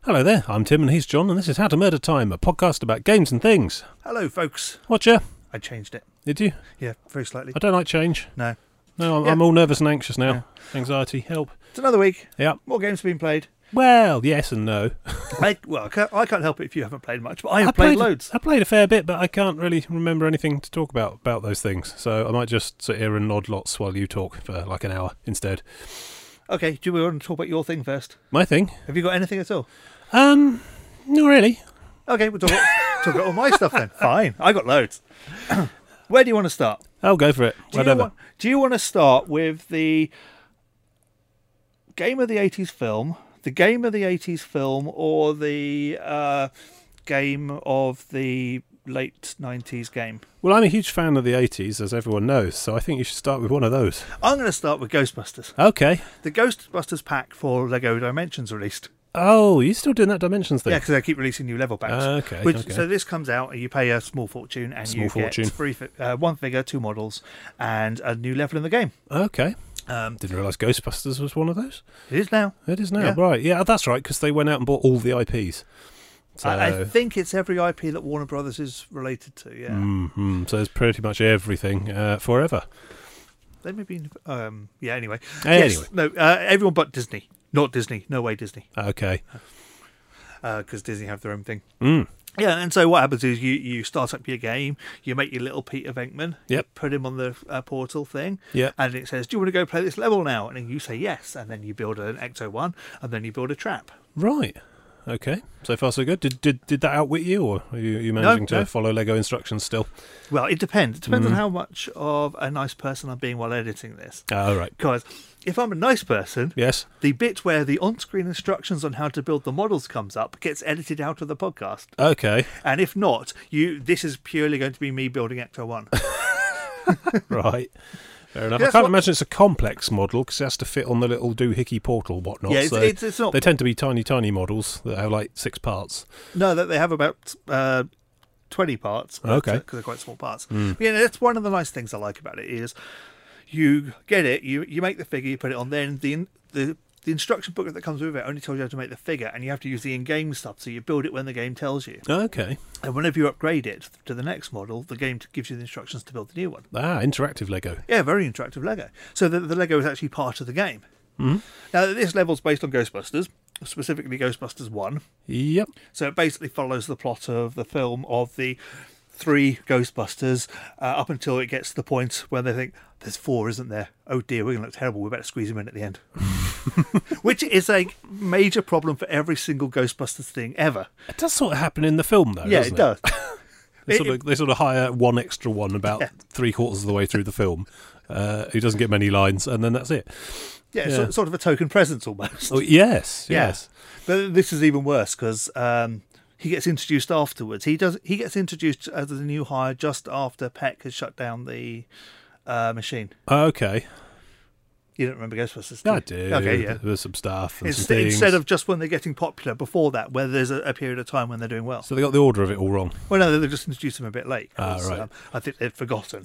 Hello there, I'm Tim and he's John, and this is How to Murder Time, a podcast about games and things. Hello, folks. Watcha? I changed it. Did you? Yeah, very slightly. I don't like change. No. No, Yeah. I'm all nervous and anxious now. Anxiety, help. It's another week. Yeah. More games have been played. Well, yes and no. I can't help it if you haven't played much, but I have played loads. I played a fair bit, but I can't really remember anything to talk about those things. So I might just sit here and nod lots while you talk for like an hour instead. Okay, do we want to talk about your thing first? My thing? Have you got anything at all? Not really. Okay, we'll talk about all my stuff then. Fine, I got loads. Where do you want to start? I'll go for it. Whatever. Do you want to start with the game of the 80s film, the game of the 80s film, or the game of the late 90s game? Well, I'm a huge fan of the 80s, as everyone knows, so I think you should start with one of those. I'm going to start with Ghostbusters. Okay. The Ghostbusters pack for Lego Dimensions released. Oh, you're still doing that Dimensions thing? Yeah, because they keep releasing new level packs. Okay. So this comes out, and you pay a small fortune, and you get one figure, 2 models, and a new level in the game. Okay. Didn't realise Ghostbusters was one of those. It is now. It is now, Yeah. Right. Yeah, that's right, because they went out and bought all the IPs. So, I think it's every IP that Warner Brothers is related to, yeah. So there's pretty much everything forever. They may be... yeah, anyway. Anyway. Yes, no, everyone but Disney. Not Disney. No way Disney. Okay. Because Disney have their own thing. Mm. Yeah, and so what happens is you start up your game, you make your little Peter Venkman, Yep. put him on the portal thing, Yep. and it says, do you want to go play this level now? And then you say yes, and then you build an Ecto-1, and then you build a trap. Right. Okay. So far so good. Did that outwit you, or are you managing to follow Lego instructions still? Well, it depends. It depends on how much of a nice person I'm being while editing this. Oh, right. Because if I'm a nice person, Yes. the bit where the on-screen instructions on how to build the models comes up gets edited out of the podcast. Okay. And if not, this is purely going to be me building Ecto-1. Right. Fair enough. That's I can't what- imagine it's a complex model because it has to fit on the little doohickey portal whatnot. Yeah, so it's not... they tend to be tiny models that have like 6 parts. No, they have about 20 parts. Okay. Because they're quite small parts. But, yeah, that's one of the nice things I like about it is you get it, you make the figure, you put it on, then the instruction booklet that comes with it only tells you how to make the figure, and you have to use the in-game stuff, so you build it when the game tells you. Okay. And whenever you upgrade it to the next model, the game gives you the instructions to build the new one. Ah, interactive Lego. Yeah, very interactive Lego. So the Lego is actually part of the game. Mm-hmm. Now, this level's based on Ghostbusters, specifically Ghostbusters 1. Yep. So it basically follows the plot of the film of the 3 Ghostbusters up until it gets to the point where they think, there's 4, isn't there? Oh dear, we're going to look terrible. We better squeeze them in at the end. Which is a major problem for every single Ghostbusters thing ever. It does sort of happen in the film, though, Yeah, doesn't it does. They sort of hire one extra one about 3/4 of the way through the film who doesn't get many lines, and then that's it. Yeah, Yeah. sort of a token presence almost. Oh, yes. Yeah. Yes. But this is even worse because he gets introduced afterwards. He gets introduced as the new hire just after Peck has shut down the machine. Okay. You don't remember Ghostbusters? Do I you? do. Okay, yeah. There's some stuff and some things. Instead of just when they're getting popular before that, where there's a period of time when they're doing well. So they got the order of it all wrong. Well, no, they just introduced them a bit late. 'Cause, right. I think they'd forgotten.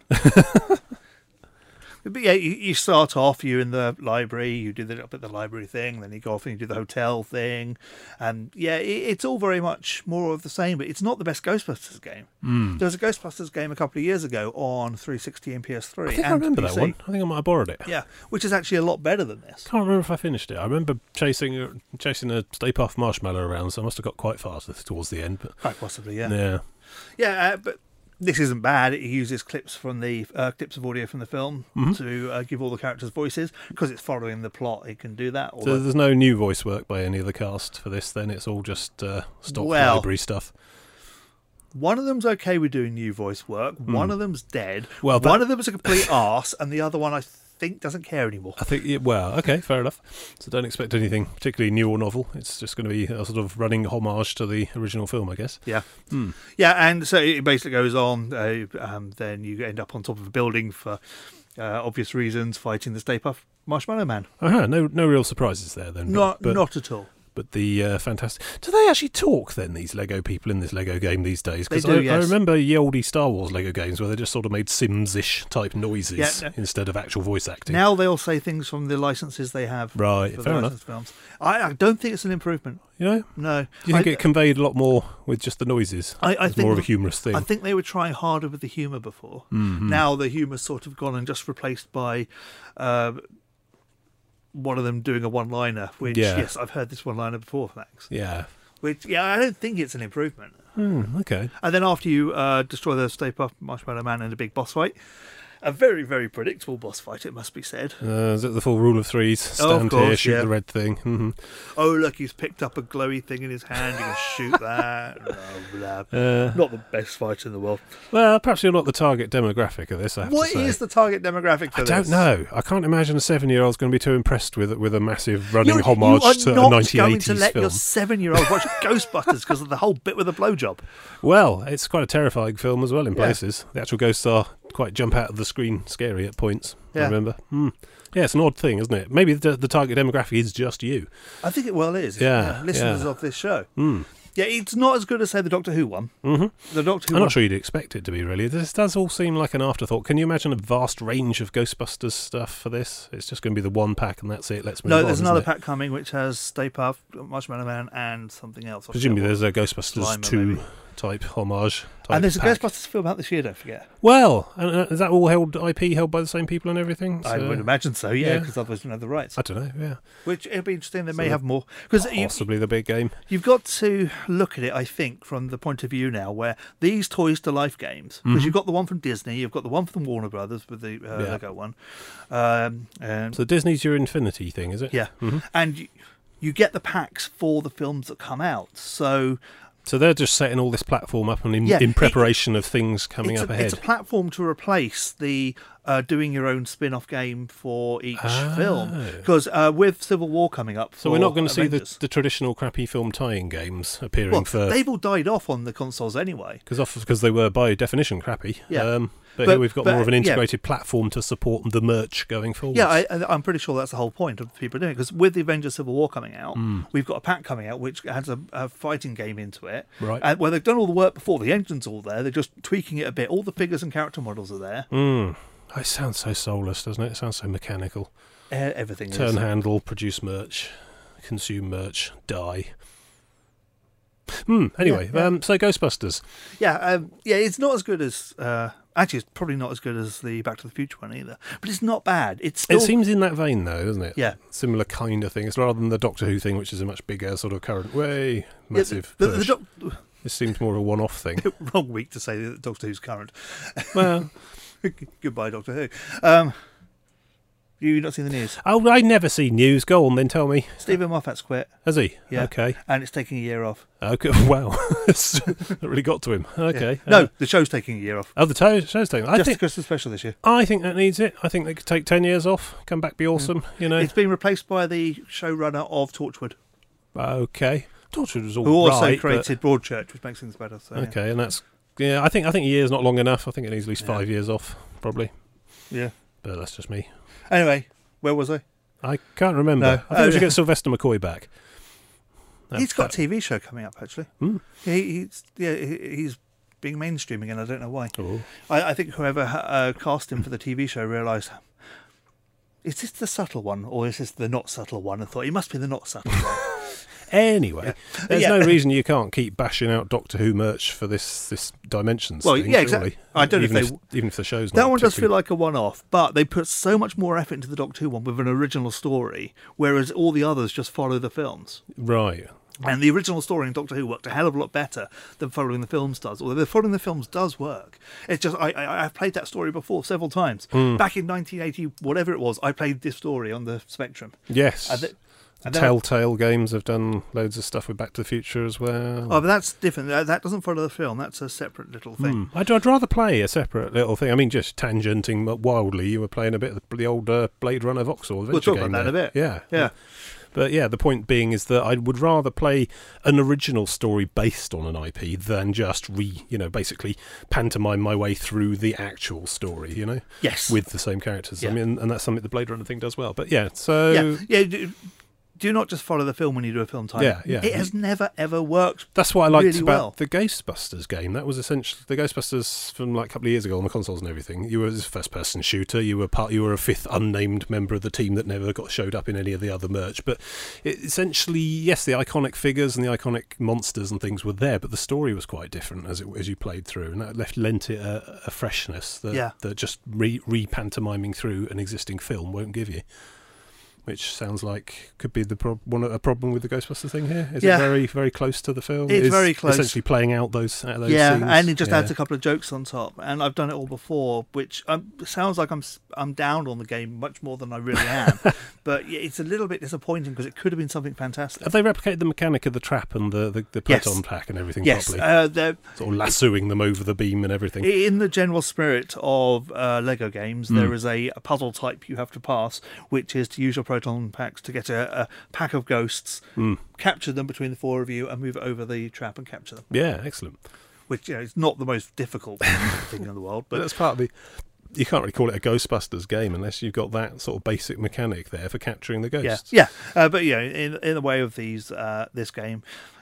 But yeah, you start off, you're in the library, you do the little bit of the library thing, then you go off and you do the hotel thing. And yeah, it's all very much more of the same, but it's not the best Ghostbusters game. There was a Ghostbusters game a couple of years ago on 360 and PS3. I think I and remember PC. that one. I think I might have borrowed it. Yeah, which is actually a lot better than this. Can't remember if I finished it. I remember chasing a Stay Puft Marshmallow around, so I must have got quite far towards the end. But Quite possibly, yeah. yeah. Yeah, but this isn't bad. It uses clips from the clips of audio from the film to give all the characters voices. Because it's following the plot, it can do that. So there's no new voice work by any of the cast for this, then? It's all just stock library stuff. One of them's okay with doing new voice work. One of them's dead. Well, one of them's a complete arse, and the other one I think doesn't care anymore. I think, well, okay, fair enough. So don't expect anything particularly new or novel. It's just going to be a sort of running homage to the original film, I guess. Yeah. Yeah, and so it basically goes on. Then you end up on top of a building for obvious reasons, fighting the Stay Puft Marshmallow Man. No real surprises there then. Not at all. But the fantastic... Do they actually talk, then, these Lego people in this Lego game these days? They Because do, I yes. remember ye olde Star Wars Lego games where they just sort of made Sims-ish type noises Yeah. instead of actual voice acting. Now they'll say things from the licenses they have. Right, for fair the enough. licensed films. I don't think it's an improvement. You know? No. Do you think I, it conveyed a lot more with just the noises? I It's think more of a humorous thing. I think they were trying harder with the humour before. Mhm. Now the humour's sort of gone and just replaced by one of them doing a one-liner, which, Yeah. yes, I've heard this one-liner before, thanks. Yeah. Which, yeah, I don't think it's an improvement. Okay. And then after you destroy the Stay Puft Marshmallow Man in a big boss fight, a very, very predictable boss fight, it must be said. Is it the full rule of threes? Stand Oh, of here, course, shoot yeah. the red thing. Mm-hmm. Oh, look, he's picked up a glowy thing in his hand, he can shoot that. Blah, blah. Not the best fight in the world. Well, perhaps you're not the target demographic of this, I have What to say. is the target demographic for I this? don't know. I can't imagine a 7-year-old's going to be too impressed with a massive running You homage are to a not 1980s going to let film. your 7-year-old watch Ghostbusters because of the whole bit with the blowjob. Well, it's quite a terrifying film as well in Yeah. places. The actual ghosts are quite jump out of the screen scary at points, I Yeah. remember. Yeah, it's an odd thing, isn't it? Maybe the target demographic is just you. I think it well is. Yeah, listeners yeah. of this show. Mm. Yeah, it's not as good as, say, the Doctor Who one. Mm-hmm. The Doctor Who I'm one. not sure you'd expect it to be, really. This does all seem like an afterthought. Can you imagine a vast range of Ghostbusters stuff for this? It's just going to be the one pack and that's it. Let's move on. No, there's isn't another it? pack coming which has Stay Puft, Marshmallow Man, and something else. Presumably there's a Ghostbusters Slimer, 2 maybe. type homage. And there's a pack. Ghostbusters film out this year, don't forget. Well, and is that all IP held by the same people and everything? I So- would imagine so, yeah, yeah. because otherwise you don't have the rights. I don't know, yeah. Which it'll be interesting. They may So have more. Because Possibly the big game. you've got to look at it, I think, from the point of view now where these Toys to Life games, because Mhm. you've got the one from Disney, you've got the one from Warner Brothers with the Yeah. Lego one, and So Disney's your Infinity thing, is it? yeah, Mhm. and you get the packs for the films that come out. So So they're just setting all this platform up and Yeah, in preparation of things coming up ahead. it's a platform to replace the doing your own spin-off game for each film. Because with Civil War coming up, So we're not going to see Avengers, the traditional crappy film tie-in games appearing well, for... they've all died off on the consoles anyway. Because they were by definition crappy. Yeah. But But- here we've got but, more of an yeah. integrated platform to support the merch going forward. Yeah, I'm pretty sure that's the whole point of people doing it. Because with the Avengers Civil War coming out, we've got a pack coming out which has a fighting game into it. Right. And where they've done all the work before, the engine's all there, they're just tweaking it a bit. All the figures and character models are there. It sounds so soulless, doesn't it? It sounds so mechanical. Everything Turn is. handle, produce merch, consume merch, die. Anyway, Yeah, yeah. so Ghostbusters. Yeah, it's not as good as... actually, it's probably not as good as the Back to the Future one either. But it's not bad. It's still... It seems in that vein, though, doesn't it? Yeah. Similar kind of thing. It's rather than the Doctor Who thing, which is a much bigger sort of current way, massive Yeah, the push. Doc- This seems more of a one-off thing. wrong week to say that Doctor Who's current. Well, Goodbye, Doctor Who. You not seen the news? oh, I never see news. Go on, then tell me. Stephen Moffat's quit. Has he? Yeah. Okay. And it's taking a year off. Okay. Wow. That really got to him. Okay. Yeah. No, the show's taking a year off. Oh, the show's taking. Just a Christmas special this year. I think that needs it. I think they could take 10 years off, come back, be awesome. You know. It's been replaced by the showrunner of Torchwood, Okay. Torchwood was all who also right, but- created Broadchurch, which makes things better. So, Okay, and that's I think a year's not long enough. I think it needs at least 5 years off, probably. Yeah. But that's just me. Anyway, where was I? I can't remember. No. I think we should get Sylvester McCoy back. He's got a TV show coming up, actually. Hmm. He's being mainstream again. I don't know why. Oh. I think whoever cast him for the TV show realised, is this the subtle one or is this the not subtle one? And thought, he must be the not subtle one. Anyway, there's Yeah. no reason you can't keep bashing out Doctor Who merch for this Dimensions Well, thing, yeah, exactly. surely. I don't know if even they- even if the show's That not one does feel particularly- like a one-off, but they put so much more effort into the Doctor Who one with an original story, whereas all the others just follow the films. Right. And the original story in Doctor Who worked a hell of a lot better than following the films does. Although the following the films does work. It's just I've played that story before several times. Back in 1980, whatever it was, I played this story on the Spectrum. Yes. And then Telltale Games have done loads of stuff with Back to the Future as well. Oh, but that's different. That doesn't follow the film. That's a separate little thing. I'd rather play a separate little thing. I mean, just tangenting wildly, you were playing a bit of the old Blade Runner Vauxhall adventure We'll talk game about that in a there. bit. Yeah. Yeah. But yeah, the point being is that I would rather play an original story based on an IP than just basically pantomime my way through the actual story, Yes. with the same characters. Yeah. I mean, and that's something the Blade Runner thing does well. But yeah, so... Yeah. Do do not just follow the film when you do a film title. Yeah. It has never ever worked. That's what I liked really about well. the Ghostbusters game. That was essentially the Ghostbusters from like a couple of years ago on the consoles and everything. You were a first-person shooter. You were a fifth unnamed member of the team that never showed up in any of the other merch. But essentially, yes, the iconic figures and the iconic monsters and things were there, but the story was quite different as you played through, and that lent it a freshness that just re-pantomiming through an existing film won't give you. Which sounds like could be a problem with the Ghostbusters thing here. Is it very, very close to the film? It's very close. Essentially playing out those scenes. And it just adds a couple of jokes on top. And I've done it all before, which sounds like I'm down on the game much more than I really am. But it's a little bit disappointing because it could have been something fantastic. Have they replicated the mechanic of the trap and the proton pack and everything properly? Yes. Sort of lassoing them over the beam and everything. In the general spirit of Lego games, there is a puzzle type you have to pass, which is to use your proton packs to get a pack of ghosts, capture them between the four of you, and move over the trap and capture them. Yeah, excellent. Which is not the most difficult thing in the world, but that's part of the. You can't really call it a Ghostbusters game unless you've got that sort of basic mechanic there for capturing the ghosts. Yeah. But in the way of this game,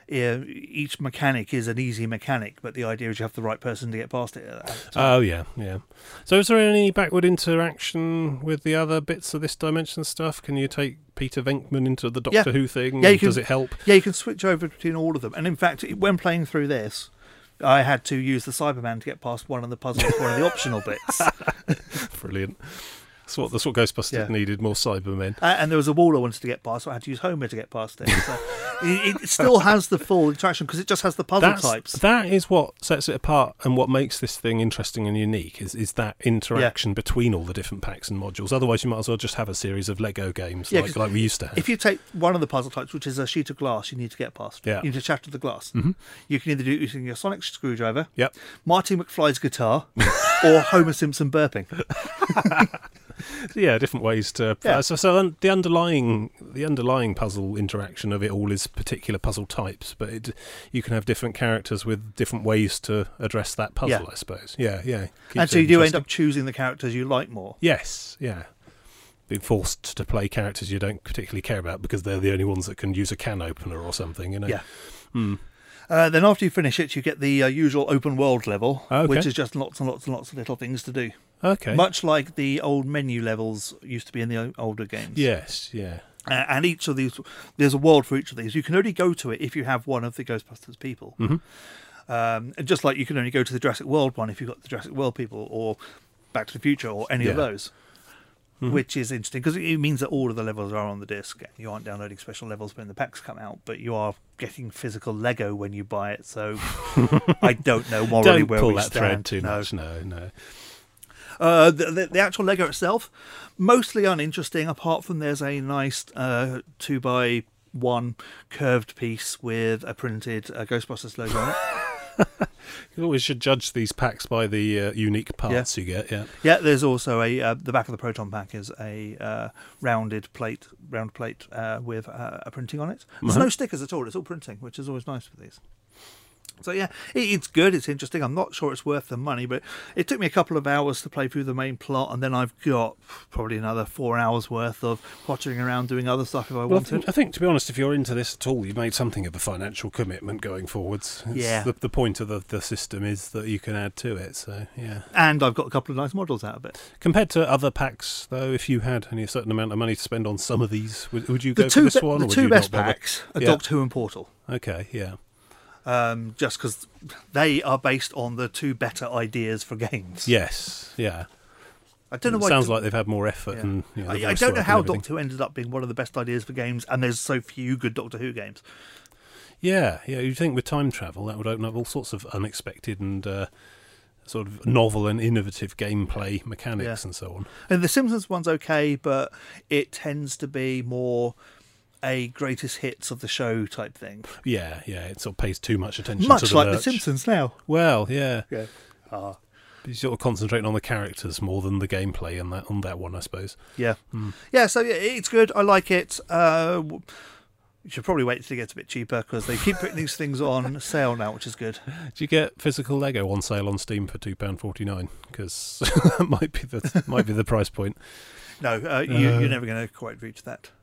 each mechanic is an easy mechanic, but the idea is you have the right person to get past it. Oh, yeah. So is there any backward interaction with the other bits of this dimension stuff? Can you take Peter Venkman into the Doctor Who thing? Yeah, does it help? Yeah, you can switch over between all of them. And in fact, when playing through this, I had to use the Cyberman to get past one of the puzzles, one of the optional bits. Brilliant. That's what Ghostbusters needed, more Cybermen. And there was a wall I wanted to get past, so I had to use Homer to get past it. So it still has the full interaction because it just has the puzzle types. That is what sets it apart and what makes this thing interesting and unique is that interaction between all the different packs and modules. Otherwise, you might as well just have a series of Lego games like we used to have. If you take one of the puzzle types, which is a sheet of glass you need to get past, you need to shatter the glass. Mm-hmm. You can either do it using your sonic screwdriver, Marty McFly's guitar, or Homer Simpson burping. Yeah, different ways to. So the underlying puzzle interaction of it all is particular puzzle types, but you can have different characters with different ways to address that puzzle. I suppose. Yeah. And so you do end up choosing the characters you like more. Yes. Yeah. Being forced to play characters you don't particularly care about because they're the only ones that can use a can opener or something. Yeah. Then after you finish it, you get the usual open world level, which is just lots and lots and lots of little things to do. Okay. Much like the old menu levels used to be in the older games. Yes, yeah. And each of these, there's a world for each of these. You can only go to it if you have one of the Ghostbusters people. Mm-hmm. And just like you can only go to the Jurassic World one if you've got the Jurassic World people, or Back to the Future, or any of those. Mm-hmm. Which is interesting because it means that all of the levels are on the disc. You aren't downloading special levels when the packs come out, but you are getting physical Lego when you buy it. So I don't know morally where we stand. Don't pull that thread too much. No. The actual Lego itself, mostly uninteresting, apart from there's a nice 2x1 curved piece with a printed Ghostbusters logo on it. You always should judge these packs by the unique parts you get. Yeah. There's also the back of the proton pack is a round plate with a printing on it. There's no stickers at all. It's all printing, which is always nice for these. So yeah, it's good, it's interesting. I'm not sure it's worth the money, but it took me a couple of hours to play through the main plot, and then I've got probably another 4 hours worth of pottering around doing other stuff if I wanted. I think, to be honest, if you're into this at all, you've made something of a financial commitment going forwards. The point of the system is that you can add to it, so yeah. And I've got a couple of nice models out of it. Compared to other packs, though, if you had a certain amount of money to spend on some of these, would you go for this one? The two best packs are Doctor Who and Portal. Okay, yeah. Just because they are based on the two better ideas for games. Yes, yeah. I don't know why. It sounds like they've had more effort. Yeah. And, I don't know how Doctor Who ended up being one of the best ideas for games, and there's so few good Doctor Who games. Yeah. You'd think with time travel that would open up all sorts of unexpected and sort of novel and innovative gameplay mechanics and so on. And the Simpsons one's okay, but it tends to be more a greatest hits of the show type thing. Yeah, it sort of pays too much attention much to the like merch. The Simpsons now. Well, yeah. You're sort of concentrating on the characters more than the gameplay on that one, I suppose. Yeah. So it's good. I like it. You should probably wait till it gets a bit cheaper because they keep putting these things on sale now, which is good. Do you get physical Lego on sale on Steam for £2.49? Because that might be the price point. No, you're never going to quite reach that.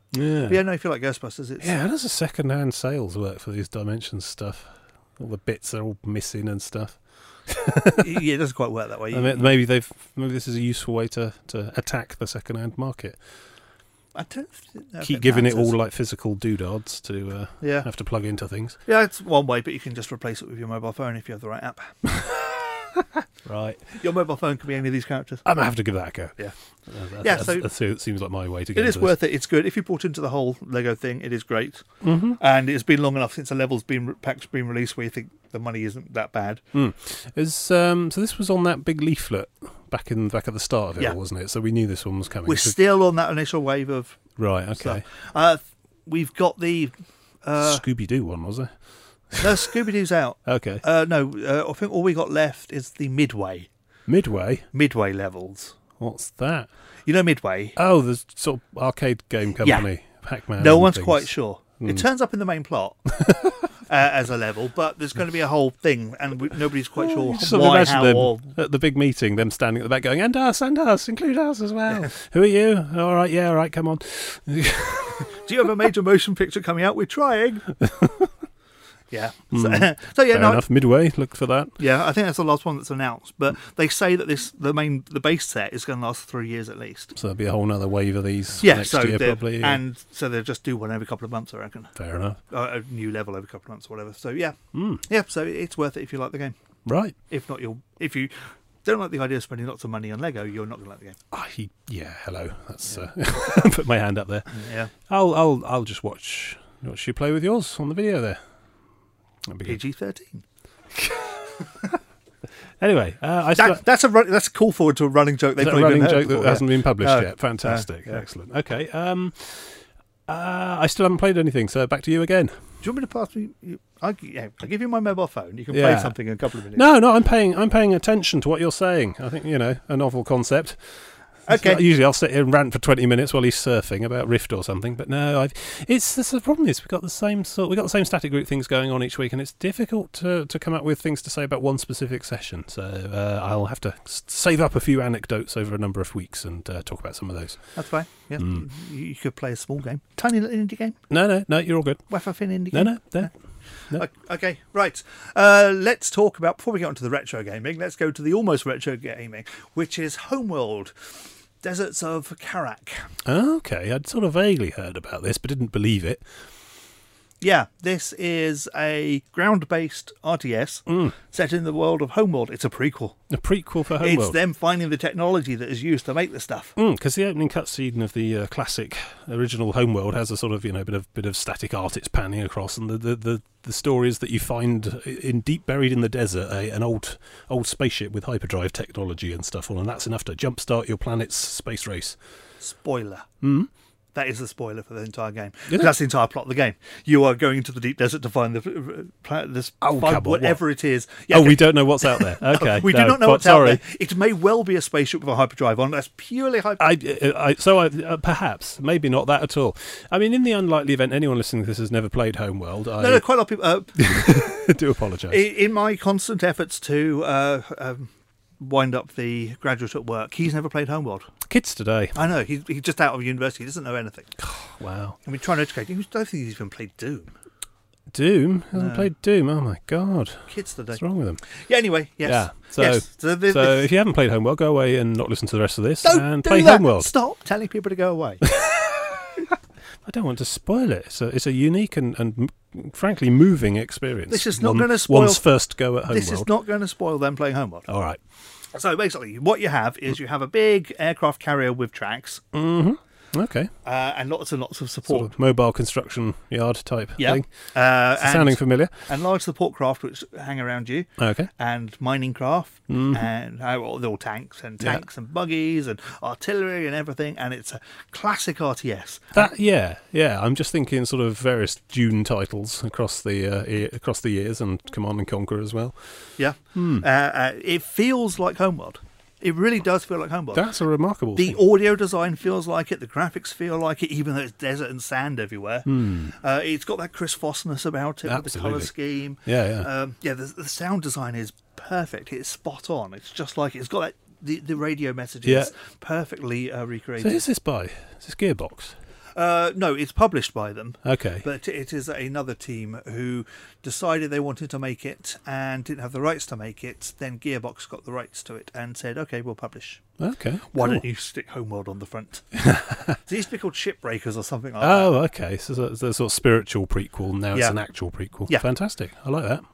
Yeah. But yeah, no, if you like Ghostbusters, it's Yeah, how does the second-hand sales work for these Dimensions stuff? All the bits are all missing and stuff. yeah, it doesn't quite work that way. I mean, maybe this is a useful way to attack the second-hand market. I don't know Keep giving it all like physical doodads to yeah. have to plug into things. Yeah, it's one way, but you can just replace it with your mobile phone if you have the right app. Right. Your mobile phone can be any of these characters. I'm going to have to give that a go. Yeah. That seems like my way to get It is into worth it. It's good. If you bought into the whole Lego thing, it is great. Mm-hmm. And it's been long enough since a level's pack's been released where you think the money isn't that bad. So this was on that big leaflet back at the start of it, wasn't it? So we knew this one was coming. We're still on that initial wave of right. Okay. stuff. We've got the Scooby-Doo one, was it? no, Scooby-Doo's out. Okay. No, I think all we got left is the Midway levels. What's that? You know Midway? Oh, the sort of arcade game company, Pac-Man. No and one's things. quite sure. It turns up in the main plot as a level, but there's going to be a whole thing, and nobody's quite sure You sort of why, imagine how, them or... at the big meeting, them standing at the back going, and us, include us as well. Who are you? All right, come on. Do you have a major motion picture coming out? We're trying. Yeah. So yeah, Fair enough. Midway, look for that. Yeah, I think that's the last one that's announced. But they say that the base set is going to last 3 years at least. So there'll be a whole other wave of these next so year probably. And so they'll just do one every couple of months, I reckon. Fair enough. A new level every couple of months or whatever. So yeah. Yeah, so it's worth it if you like the game. Right. If not, if you don't like the idea of spending lots of money on Lego, you're not going to like the game. Yeah, hello. That's put my hand up there. Yeah. I'll just watch you play with yours on the video there. PG-13. Anyway, that's a call forward to a running joke. They've a running joke before, that hasn't been published yet. Fantastic, excellent. Okay, I still haven't played anything, so back to you again. Do you want me to pass me? I'll give you my mobile phone. You can play something in a couple of minutes. No, I'm paying attention to what you're saying. I think a novel concept. Okay. Usually I'll sit here and rant for 20 minutes while he's surfing about Rift or something, but no, the problem is we've got the same static group things going on each week, and it's difficult to come up with things to say about one specific session. So I'll have to save up a few anecdotes over a number of weeks and talk about some of those. That's fine. Yeah, you could play a small game, tiny little indie game. No, you're all good. Wafer thin indie game. No. Okay, right. Let's talk about, before we get onto the retro gaming, let's go to the almost retro gaming, which is Homeworld. Deserts of Karak. Okay, I'd sort of vaguely heard about this, but didn't believe it. Yeah, this is a ground-based RTS set in the world of Homeworld. It's a prequel. A prequel for Homeworld. It's them finding the technology that is used to make the stuff. Because the opening cutscene of the classic original Homeworld has a sort of bit of static art it's panning across, and the stories that you find deep buried in the desert, an old spaceship with hyperdrive technology and stuff on, and that's enough to jumpstart your planet's space race. Spoiler. That is the spoiler for the entire game. Is it? That's the entire plot of the game. You are going into the deep desert to find whatever it is. Yeah, we don't know what's out there. Okay, we do not know what's out there. It may well be a spaceship with a hyperdrive on. That's purely hyperdrive. Perhaps, maybe not that at all. I mean, in the unlikely event anyone listening to this has never played Homeworld, no, quite a lot of people do apologise. In my constant efforts to wind up the graduate at work, he's never played Homeworld. Kids today. I know, he's just out of university, he doesn't know anything. Wow. And we try and educate him. I don't think he's even played Doom. Doom? Hasn't played Doom? Oh my god. Kids today. What's wrong with them? Yeah, anyway, yes. Yeah. So if you haven't played Homeworld, go away and not listen to the rest of this and play Homeworld. Stop telling people to go away. I don't want to spoil it. It's a unique and frankly moving experience. This is not going to spoil one's first go at Homeworld. This is not going to spoil them playing Homeworld. All right. So basically, what you have is you have a big aircraft carrier with tracks. Mm-hmm. Okay. And lots and lots of support. Sort of mobile construction yard type thing. Sounding familiar. And large support craft which hang around you. Okay. And mining craft. And they're all tanks and and buggies and artillery and everything. And it's a classic RTS. I'm just thinking sort of various Dune titles across the years, and Command and Conquer as well. Yeah. It feels like Homeworld. It really does feel like Homeworld. That's a remarkable thing. The audio design feels like it. The graphics feel like it, even though it's desert and sand everywhere. It's got that Chris Fossness about it. Absolutely. With the colour scheme. The sound design is perfect. It's spot on. It's just like it's got that the radio messages perfectly recreated. So who's this by? Is this Gearbox? No, it's published by them. Okay. But it is another team who decided they wanted to make it and didn't have the rights to make it. Then Gearbox got the rights to it and said, okay, we'll publish. Okay. Why cool. don't you stick Homeworld on the front? It used to be called Shipbreakers or something like that. Oh, okay. So it's a sort of spiritual prequel. Now it's Yeah. an actual prequel. Yeah. Fantastic. I like that.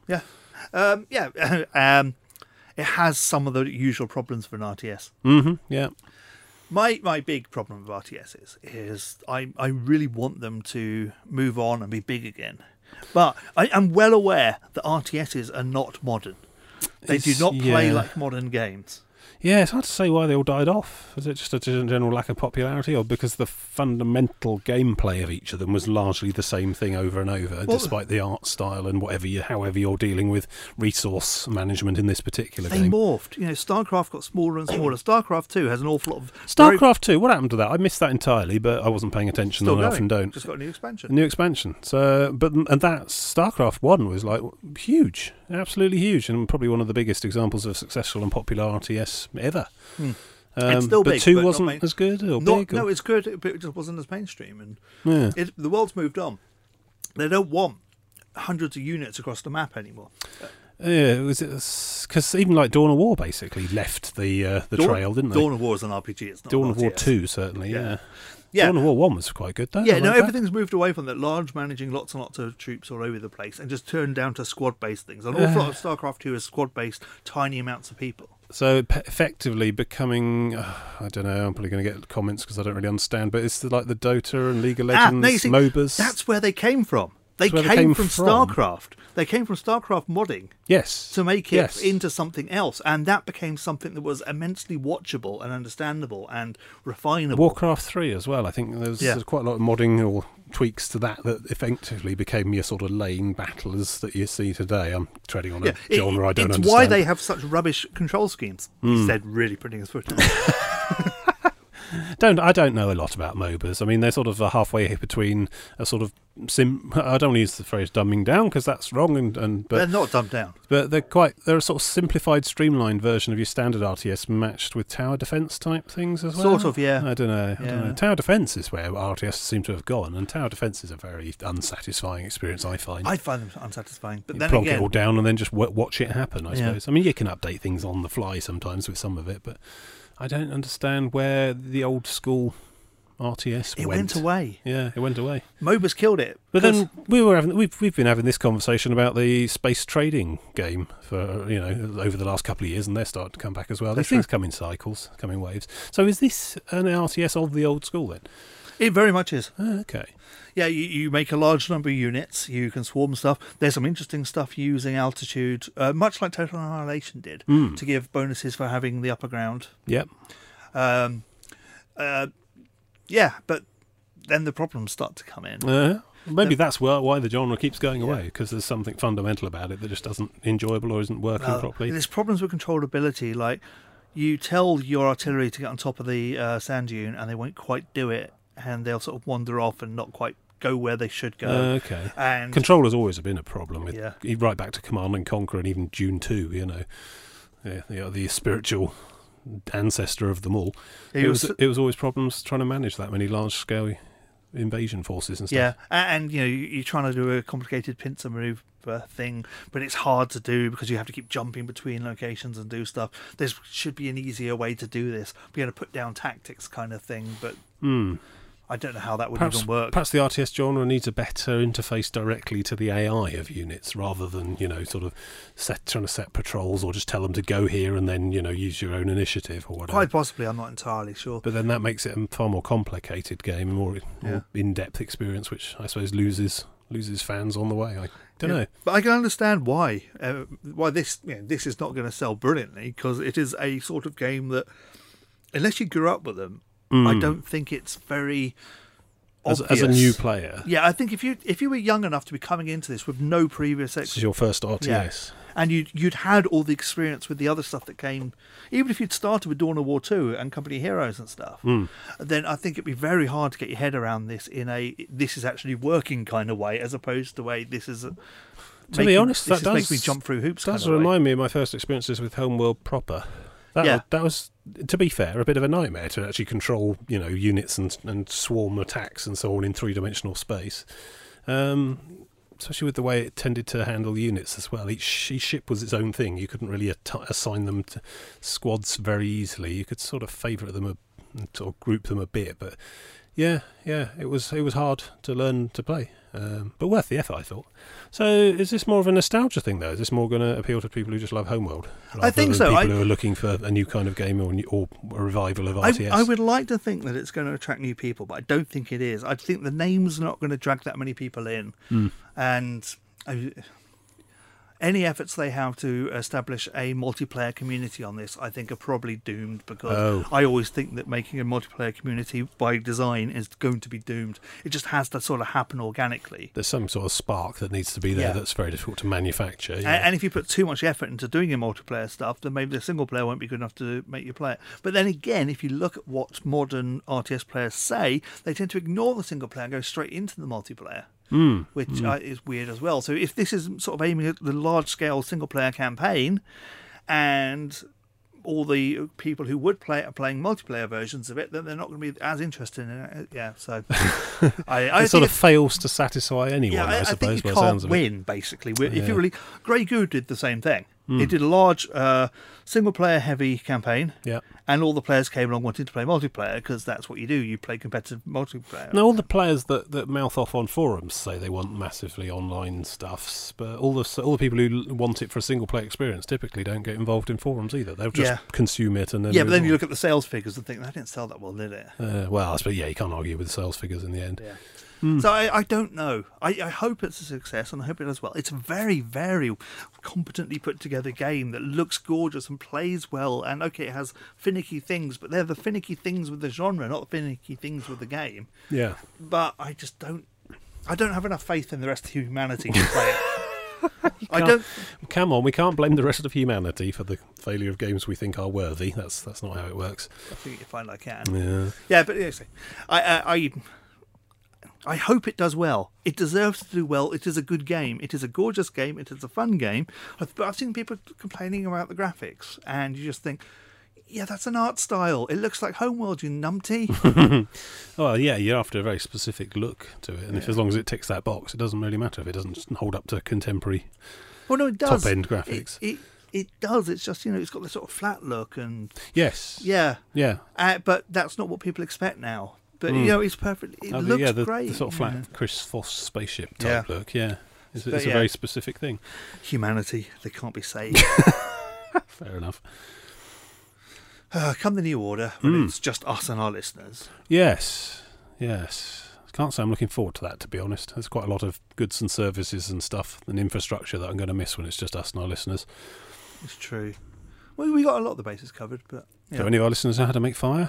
Yeah. It has some of the usual problems for an RTS. Mm-hmm. Yeah. My big problem with RTS is I really want them to move on and be big again. But I am well aware that RTSs are not modern. They do not play like modern games. Yeah, it's hard to say why they all died off. Is it just a general lack of popularity, or because the fundamental gameplay of each of them was largely the same thing over and over, despite the art style and however you're dealing with resource management in this particular They game? morphed. StarCraft got smaller and smaller. StarCraft 2 has an awful lot of... StarCraft 2, what happened to that? I missed that entirely, but I wasn't paying attention, Still and I going. often don't. Just got a new expansion. A new expansion. So, and that StarCraft 1 was like huge, absolutely huge, and probably one of the biggest examples of successful and popular RTS ever. It's still but big, 2 but wasn't as good or big? No, it's good, but it just wasn't as mainstream. And Yeah. the world's moved on. They don't want hundreds of units across the map anymore. Yeah, because even like Dawn of War basically left the trail, didn't they? Dawn of War is an RPG. It's not Dawn an of War RTS. 2 certainly, yeah. Yeah. Dawn of War 1 was quite good though. Yeah, I no, like that. everything's moved away from that large managing lots and lots of troops all over the place and just turned down to squad-based things. An awful lot of StarCraft 2 is squad-based, tiny amounts of people. So effectively becoming, I don't know, I'm probably going to get comments because I don't really understand, but it's like the Dota and League of Legends, no, you see, MOBAs. That's where they came from. They That's where came from StarCraft. They came from StarCraft modding Yes. to make it Yes. into something else, and that became something that was immensely watchable and understandable and refinable. Warcraft 3 as well. I think there's quite a lot of modding or tweaks to that effectively became your sort of lane battlers that you see today. I'm treading on a genre I don't it's understand. why they have such rubbish control schemes. He said, really putting his foot in. I don't know a lot about MOBAs. I mean, they're sort of halfway between a sort of I don't want to use the phrase dumbing down because that's wrong, but They're not dumbed down. But they're a sort of simplified, streamlined version of your standard RTS matched with tower defense type things as well. Sort of, yeah. I don't know. Tower defense is where RTS seem to have gone, and tower defense is a very unsatisfying experience, I find. I find them unsatisfying. But You then plonk again, it all down and then just watch it happen, I Yeah. suppose. I mean, you can update things on the fly sometimes with some of it, but I don't understand where the old school RTS it went away. Yeah, it went away. MOBAs killed it. But then we've been having this conversation about the space trading game for over the last couple of years, and they're starting to come back as well. That's These things come in cycles, come in waves. So is this an RTS of the old school then? It very much is. Oh, okay. Yeah, you make a large number of units, you can swarm stuff. There's some interesting stuff using altitude, much like Total Annihilation did, to give bonuses for having the upper ground. Yep. Yeah, but then the problems start to come in. Maybe that's why the genre keeps going away, because there's something fundamental about it that just doesn't enjoyable or isn't working properly. There's problems with controllability, like you tell your artillery to get on top of the sand dune and they won't quite do it, and they'll sort of wander off and not quite go where they should go. Okay. And Controller's always been a problem with right back to Command and Conquer and even Dune 2, the spiritual ancestor of them all. It was always problems trying to manage that many large scale invasion forces and stuff. Yeah, and you're trying to do a complicated pincer maneuver thing, but it's hard to do because you have to keep jumping between locations and do stuff. There should be an easier way to do this. Be able to put down tactics kind of thing, but I don't know how that would even work. Perhaps the RTS genre needs a better interface directly to the AI of units, rather than sort of trying to set patrols or just tell them to go here and then use your own initiative or whatever. Quite possibly, I'm not entirely sure. But then that makes it a far more complicated game, more in-depth experience, which I suppose loses fans on the way. I don't know. But I can understand why this this is not going to sell brilliantly, because it is a sort of game that, unless you grew up with them, I don't think it's very obvious. As a new player. Yeah, I think if you were young enough to be coming into this with no previous This is your first RTS. and you'd had all the experience with the other stuff that came, even if you'd started with Dawn of War 2 and Company Heroes and stuff, then I think it'd be very hard to get your head around this in a this is actually working kind of way, as opposed to a this is to be honest, that does make me jump through hoops. Does remind me of my first experiences with Homeworld proper. That was, to be fair, a bit of a nightmare to actually control, units and swarm attacks and so on in three-dimensional space. Especially with the way it tended to handle units as well. Each ship was its own thing. You couldn't really assign them to squads very easily. You could sort of favourite them sort of group them a bit, but yeah, it was hard to learn to play, but worth the effort, I thought. So, is this more of a nostalgia thing, though? Is this more going to appeal to people who just love Homeworld? I think so. People who are looking for a new kind of game or a revival of RTS. I would like to think that it's going to attract new people, but I don't think it is. I think the name's not going to drag that many people in, and any efforts they have to establish a multiplayer community on this, I think, are probably doomed, because I always think that making a multiplayer community by design is going to be doomed. It just has to sort of happen organically. There's some sort of spark that needs to be there that's very difficult to manufacture. Yeah. And if you put too much effort into doing your multiplayer stuff, then maybe the single player won't be good enough to make you play it. But then again, if you look at what modern RTS players say, they tend to ignore the single player and go straight into the multiplayer. Which is weird as well. So if this is sort of aiming at the large-scale single-player campaign, and all the people who would play it are playing multiplayer versions of it, then they're not going to be as interested in it. Yeah, so it sort of fails to satisfy anyone. I suppose. I think you can't win, basically. If you really, Grey Goo did the same thing. It did a large single-player heavy campaign, and all the players came along wanting to play multiplayer, because that's what you do. You play competitive multiplayer. Now, all the players that mouth off on forums say they want massively online stuffs, but all the people who want it for a single-player experience typically don't get involved in forums either. They'll just consume it and then but then you look at the sales figures and think, that didn't sell that well, did it? Well, I suppose, you can't argue with the sales figures in the end. Yeah. So I don't know. I hope it's a success, and I hope it does well. It's a very, very competently put together game that looks gorgeous and plays well. And okay, it has finicky things, but they're the finicky things with the genre, not the finicky things with the game. Yeah. But I just don't. I don't have enough faith in the rest of humanity to play it. Come on, we can't blame the rest of humanity for the failure of games we think are worthy. That's not how it works. I think you find I can. Yeah. Yeah, but seriously, I hope it does well. It deserves to do well. It is a good game. It is a gorgeous game. It is a fun game. But I've seen people complaining about the graphics, and you just think, yeah, that's an art style. It looks like Homeworld, you numpty. Well, yeah, you're after a very specific look to it, and if as long as it ticks that box, it doesn't really matter if it doesn't hold up to contemporary it does. top-end graphics. It does. It's just, it's got this sort of flat look. And yes. Yeah. Yeah. But that's not what people expect now. But, it's perfect. It looks great. The sort of flat Chris Foss spaceship type look, It's a very specific thing. Humanity, they can't be saved. Fair enough. Come the new order, when it's just us and our listeners. Yes. I can't say I'm looking forward to that, to be honest. There's quite a lot of goods and services and stuff and infrastructure that I'm going to miss when it's just us and our listeners. It's true. Well, we got a lot of the bases covered, but... Do any of our listeners know how to make fire?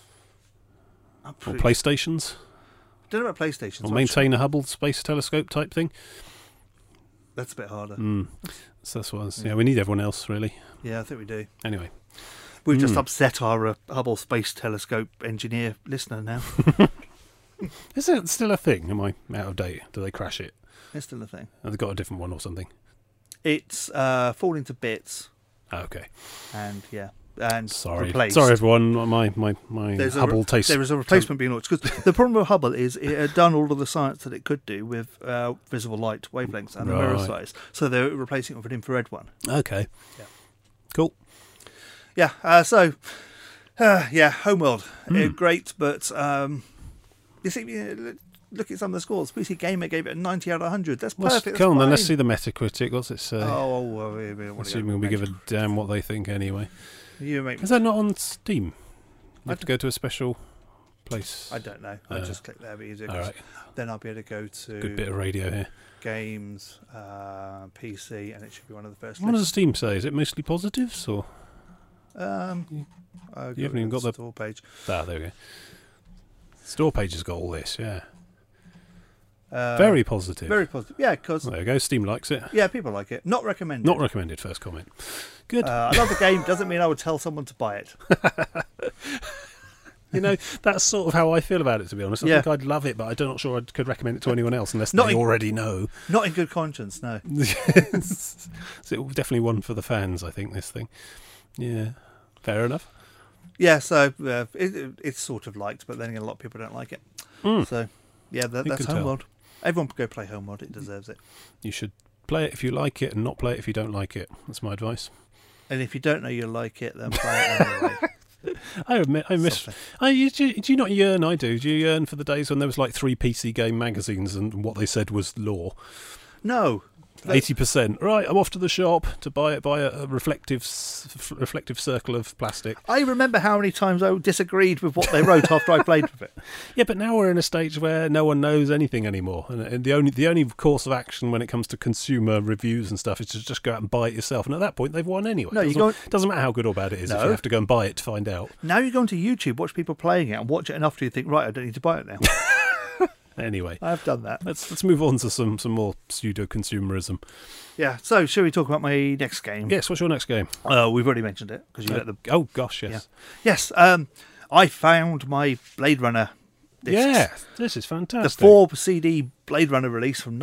Or PlayStations? I don't know about PlayStations. Or maintain a Hubble Space Telescope type thing? That's a bit harder. So that's what we need everyone else, really. Yeah, I think we do. Anyway. We've just upset our Hubble Space Telescope engineer listener now. Is it still a thing? Am I out of date? Do they crash it? It's still a thing. Have they got a different one or something? It's falling to bits. Okay. And and sorry replaced. Everyone, my Hubble taste. There is a replacement being launched, because the problem with Hubble is it had done all of the science that it could do with visible light wavelengths and the mirror size, so they're replacing it with an infrared one. Okay. Yeah. Cool. Yeah. Homeworld, great, but you see, look at some of the scores. PC Gamer gave it a 90 out of 100. That's perfect. Come on, then let's see the Metacritic. What's it say? Assuming we give a damn what they think anyway. Is that not on Steam? You have to go to a special place. I don't know. I just click there, but easier. All right. Then I'll be able to go to good bit of radio here. Games, PC, and it should be one of the first. What does Steam say? Is it mostly positives or? You haven't even got the store page. There we go. Store page has got all this. Yeah. Very positive. Very positive. Yeah, because there you go. Steam likes it. Yeah, people like it. Not recommended. Not recommended. First comment. Good. I love the game. Doesn't mean I would tell someone to buy it. That's sort of how I feel about it, to be honest. I think I'd love it, but I'm not sure I could recommend it to anyone else unless they already know. Not in good conscience, no. So definitely one for the fans, I think, this thing. Yeah. Fair enough. Yeah, so it's sort of liked, but then again, a lot of people don't like it. So, yeah, that's can tell. Homeworld. Everyone go play Homeworld. It deserves it. You should play it if you like it and not play it if you don't like it. That's my advice. And if you don't know you like it, then play it anyway. I admit, I miss. Do you not yearn? I do. Do you yearn for the days when there was like 3 PC game magazines and what they said was law? No. 80%. Right, I'm off to the shop to buy a reflective circle of plastic. I remember how many times I disagreed with what they wrote after I played with it. Yeah, but now we're in a stage where no one knows anything anymore, and the only course of action when it comes to consumer reviews and stuff is to just go out and buy it yourself. And at that point, they've won anyway. No, it doesn't matter how good or bad it is if you have to go and buy it to find out. Now you go onto YouTube, watch people playing it, and watch it enough till you think, right, I don't need to buy it now. Anyway, I've done that. Let's move on to some more pseudo consumerism. Yeah. So, shall we talk about my next game? Yes. What's your next game? We've already mentioned it because you let the. Oh gosh, yes. Yeah. Yes. I found my Blade Runner discs. Yeah, this is fantastic. The 4 CD Blade Runner release from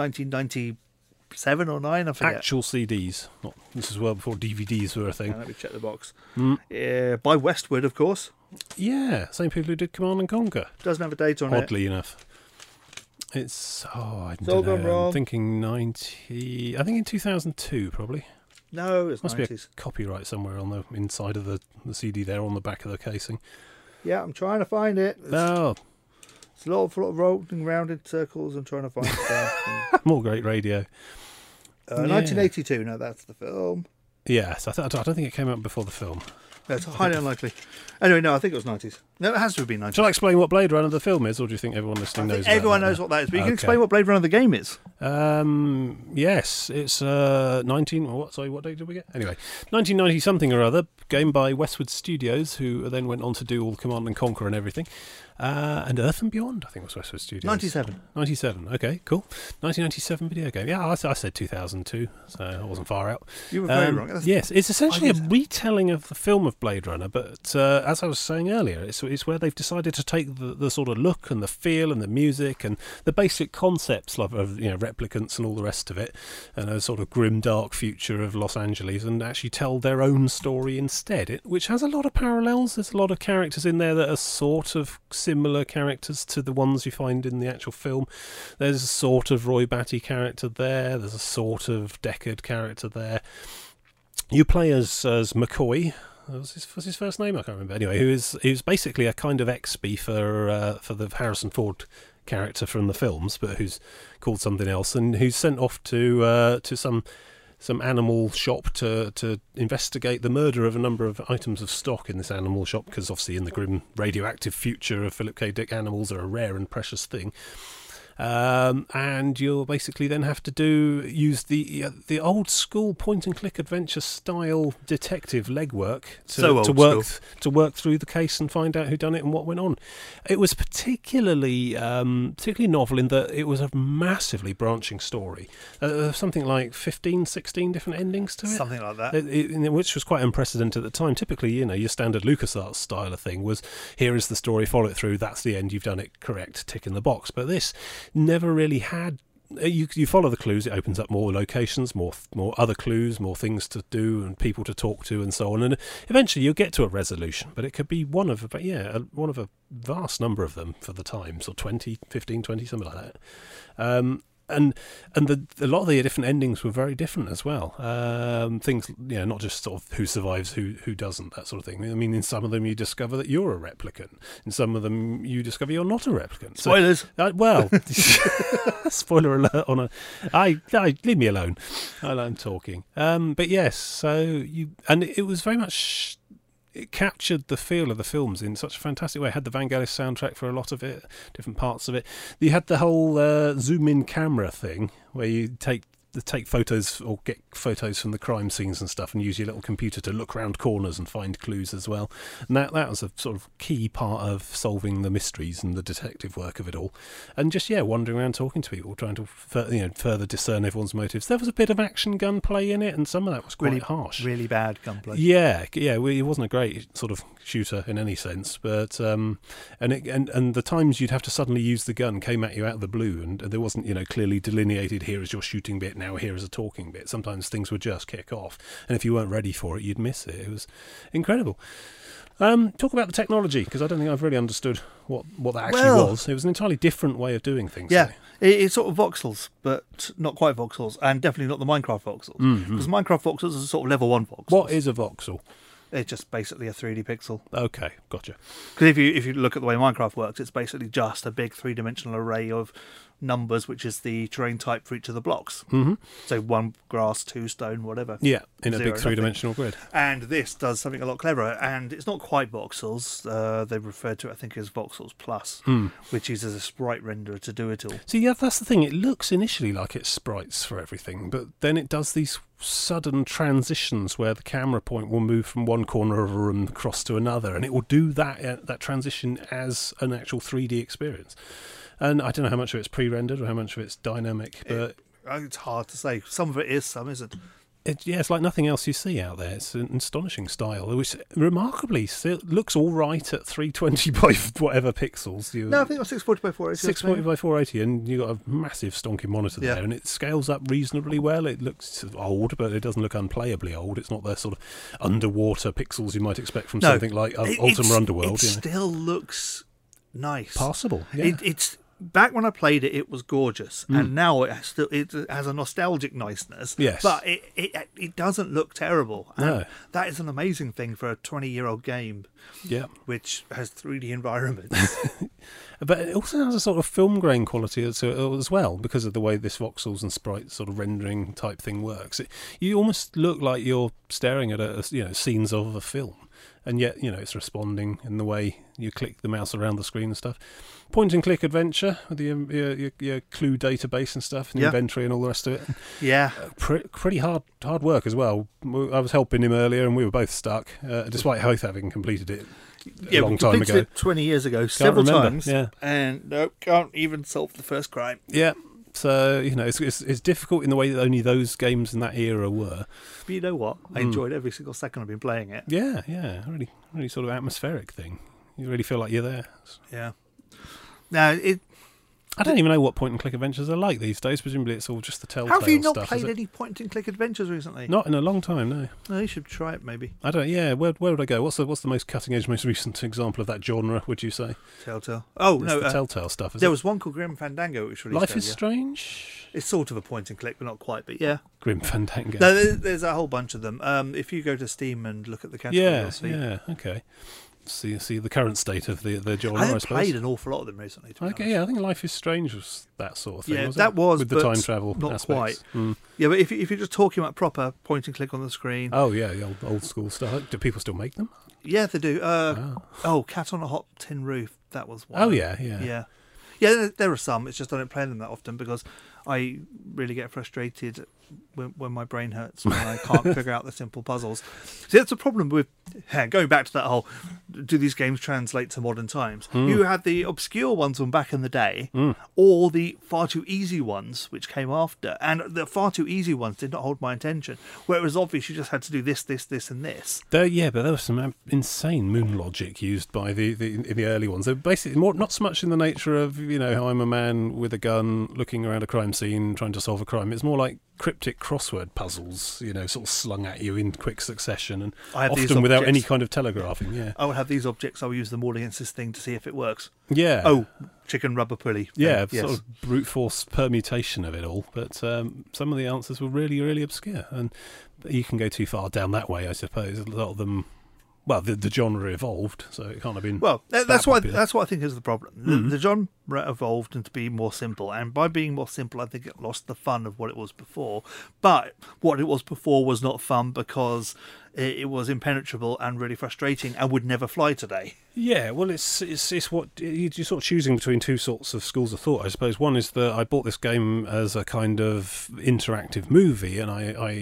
1997 or 9, I forget. Actual CDs. This is well before DVDs were a thing. Let me check the box. By Westwood, of course. Yeah, same people who did Command and Conquer. Doesn't have a date on it. Oddly enough. It's I It's don't all know. gone wrong. I'm thinking 90. I think in 2002 probably. No, it's Must 90s. be a copyright somewhere on the inside of the CD there on the back of the casing. Yeah, I'm trying to find it. Oh, It's a lot of rolling around in circles and trying to find stuff. more great radio. 1982. No, that's the film. Yes, I don't think it came out before the film. No, it's highly unlikely. Anyway, no, I think it was 90s. No, it has to have been 90s. Shall I explain what Blade Runner the film is, or do you think everyone listening knows? Everyone knows what that is, but you can explain what Blade Runner the game is. Yes, it's 19. What? Sorry, what date did we get? Anyway, 1990 something or other. Game by Westwood Studios, who then went on to do all Command and Conquer and everything. And Earth and Beyond, I think was Westwood Studios. 97. 97. Okay, cool. 1997 video game. Yeah, I said 2002, so I wasn't far out. You were very wrong. Yes, it's essentially a retelling of the film of Blade Runner, but as I was saying earlier, it's where they've decided to take the sort of look and the feel and the music and the basic concepts of replicants and all the rest of it, and a sort of grim, dark future of Los Angeles, and actually tell their own story instead, which has a lot of parallels. There's a lot of characters in there that are sort of similar characters to the ones you find in the actual film. There's a sort of Roy Batty character there. There's a sort of Deckard character there. You play as McCoy. What's his first name? I can't remember. Anyway, who's basically a kind of ex-spy for the Harrison Ford character from the films, but who's called something else, and who's sent off to some animal shop to investigate the murder of a number of items of stock in this animal shop, because obviously in the grim radioactive future of Philip K. Dick, animals are a rare and precious thing. And you'll basically then have to use the old school point and click adventure style detective legwork to work through the case and find out who done it and what went on. It was particularly novel in that it was a massively branching story. Something like 15, 16 different endings to it. Something like that. Which was quite unprecedented at the time. Typically, your standard LucasArts style of thing was, here is the story, follow it through, that's the end, you've done it correct, tick in the box. But this never really had. You follow the clues, it opens up more locations, more other clues, more things to do and people to talk to and so on, and eventually you'll get to a resolution, but it could be one of a vast number of them for the time, so 15, 20, something like that. And a lot of the different endings were very different as well. Things, not just sort of who survives, who doesn't, that sort of thing. I mean, in some of them you discover that you're a replicant. In some of them you discover you're not a replicant. Spoilers. Spoiler alert on leave me alone. I'm talking. But yes, it was very much. It captured the feel of the films in such a fantastic way. It had the Vangelis soundtrack for a lot of it, different parts of it. You had the whole zoom-in camera thing, where you take photos or get photos from the crime scenes and stuff and use your little computer to look around corners and find clues as well. And that was a sort of key part of solving the mysteries and the detective work of it all. And just, wandering around talking to people, trying to further discern everyone's motives. There was a bit of action gunplay in it, and some of that was quite harsh. Really bad gunplay. Yeah, it wasn't a great sort of shooter in any sense, but and the times you'd have to suddenly use the gun came at you out of the blue, and there wasn't clearly delineated, here is your shooting bit, now here as a talking bit. Sometimes things would just kick off, and if you weren't ready for it, you'd miss it. It was incredible. Talk about the technology, because I don't think I've really understood what that actually was. It was an entirely different way of doing things. Yeah, it's sort of voxels, but not quite voxels, and definitely not the Minecraft voxels. Because Minecraft voxels are sort of level 1 voxels. What is a voxel? It's just basically a 3D pixel. Okay, gotcha. Because if you look at the way Minecraft works, it's basically just a big 3-dimensional array of numbers, which is the terrain type for each of the blocks. Mm-hmm. So 1 grass, 2 stone, whatever. Yeah, in a big Zero, 3-dimensional grid. And this does something a lot cleverer, and it's not quite voxels. They refer to it, I think, as voxels plus, which uses a sprite renderer to do it all. See, yeah, that's the thing. It looks initially like it's sprites for everything, but then it does these sudden transitions where the camera point will move from one corner of a room across to another, and it will do that transition as an actual 3D experience. And I don't know how much of it's pre-rendered or how much of it's dynamic, but It's hard to say. Some of it is, some isn't. It's like nothing else you see out there. It's an astonishing style, which remarkably still looks all right at 320 by whatever pixels. No, I think it was 640 by 480. 640 by 480, and you've got a massive stonking monitor there, and it scales up reasonably well. It looks old, but it doesn't look unplayably old. It's not the sort of underwater pixels you might expect from something like Ultima Underworld. It still looks nice. Passable, yeah. It's back when I played it, it was gorgeous, and now it has a nostalgic niceness. Yes, but it doesn't look terrible. And no, that is an amazing thing for a 20-year-old game. Yeah, which has 3D environments. But it also has a sort of film grain quality as well, because of the way this voxels and sprite sort of rendering type thing works. You almost look like you're staring at scenes of a film. And yet, it's responding in the way you click the mouse around the screen and stuff. Point and click adventure with your clue database and stuff, and inventory and all the rest of it. Yeah, pretty hard work as well. I was helping him earlier, and we were both stuck, despite both having completed it a long time ago. It 20 years ago, several times. Yeah, and can't even solve the first crime. Yeah. So, it's difficult in the way that only those games in that era were. But you know what? I enjoyed every single second I've been playing it. Yeah. Really sort of atmospheric thing. You really feel like you're there. Yeah. Now, I don't even know what point-and-click adventures are like these days. Presumably it's all just the Telltale stuff. Have you not played any point-and-click adventures recently? Not in a long time, no. No, you should try it, maybe. I don't. Yeah, where would I go? What's the most cutting-edge, most recent example of that genre, would you say? Telltale. Oh, it's no. The Telltale stuff, there was one called Grim Fandango, which released Life is Strange? It's sort of a point-and-click, but not quite, but yeah. Grim Fandango. No, there's a whole bunch of them. If you go to Steam and look at the category, you'll see. Yeah, okay. See the current state of the genre, I suppose. played an awful lot of them recently. Okay, yeah, I think Life is Strange was that sort of thing. Yeah, wasn't that it? was, with the time travel not aspects. quite. Yeah, but if you're just talking about proper point and click on the screen. Oh yeah, the old school stuff. Do people still make them? Yeah, they do. Cat on a Hot Tin Roof. That was one. Oh yeah. There are some. It's just I don't play them that often because I really get frustrated when my brain hurts when I can't figure out the simple puzzles. See, that's a problem with going back to that whole, do these games translate to modern times? You had the obscure ones from back in the day, or the far too easy ones which came after, and the far too easy ones did not hold my attention, where it was obvious you just had to do this, and this. But there was some insane moon logic used by in the early ones. They're basically not so much in the nature of I'm a man with a gun looking around a crime scene trying to solve a crime. It's more like cryptic crossword puzzles, sort of slung at you in quick succession, and often without any kind of telegraphing. Yeah, I would have these objects. I will use them all against this thing to see if it works. Yeah. Oh, chicken rubber pulley. Yeah, sort of brute force permutation of it all. But some of the answers were really, really obscure, and you can go too far down that way, I suppose. A lot of them. Well, the genre evolved, so it can't have been. Well, that's what I think is the problem. The genre evolved into being more simple, and by being more simple, I think it lost the fun of what it was before. But what it was before was not fun because it was impenetrable and really frustrating and would never fly today. Yeah, well, it's what you're sort of choosing between two sorts of schools of thought, I suppose. One is that I bought this game as a kind of interactive movie, and